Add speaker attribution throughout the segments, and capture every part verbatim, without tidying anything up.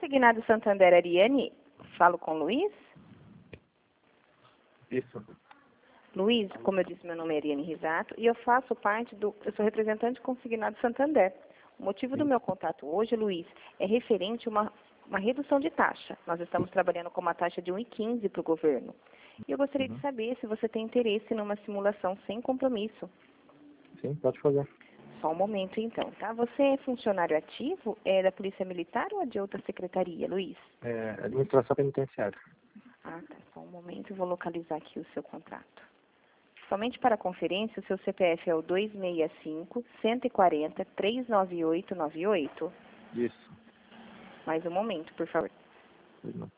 Speaker 1: Consignado Santander Ariane, falo com o Luiz.
Speaker 2: Isso.
Speaker 1: Luiz, como eu disse, meu nome é Ariane Risato e eu faço parte do, eu sou representante consignado Santander. O motivo do meu contato hoje, Luiz, é referente a uma, uma redução de taxa. Nós estamos trabalhando com uma taxa de um vírgula quinze para o governo. E eu gostaria
Speaker 2: Uhum.
Speaker 1: de saber se você tem interesse numa simulação sem compromisso.
Speaker 2: Sim, pode fazer.
Speaker 1: Só um momento, então, tá? Você é funcionário ativo, é da Polícia Militar ou é de outra secretaria, Luiz?
Speaker 2: É, administração penitenciária.
Speaker 1: Ah, tá. Só um momento, eu vou localizar aqui o seu contrato. Somente para a conferência, o seu C P F é o dois seis cinco, um quatro zero, três nove oito nove oito.
Speaker 2: Isso.
Speaker 1: Mais um momento, por favor.
Speaker 2: Não.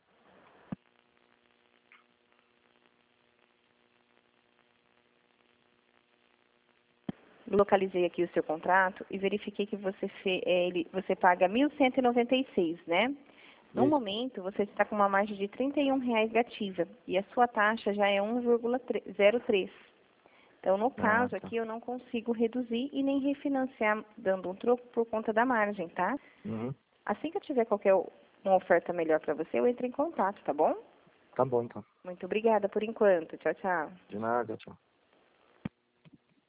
Speaker 1: Localizei aqui o seu contrato e verifiquei que você, fe, é, ele, você paga mil cento e noventa e seis, né? No
Speaker 2: Isso.
Speaker 1: momento, você está com uma margem de trinta e um reais de ativa e a sua taxa já é um vírgula zero três. Então, no caso
Speaker 2: Ah, tá.
Speaker 1: aqui, eu não consigo reduzir e nem refinanciar dando um troco por conta da margem, tá?
Speaker 2: Uhum.
Speaker 1: Assim que eu tiver qualquer uma oferta melhor para você, eu entro em contato, tá bom?
Speaker 2: Tá bom, então.
Speaker 1: Muito obrigada por enquanto. Tchau, tchau.
Speaker 2: De nada, tchau.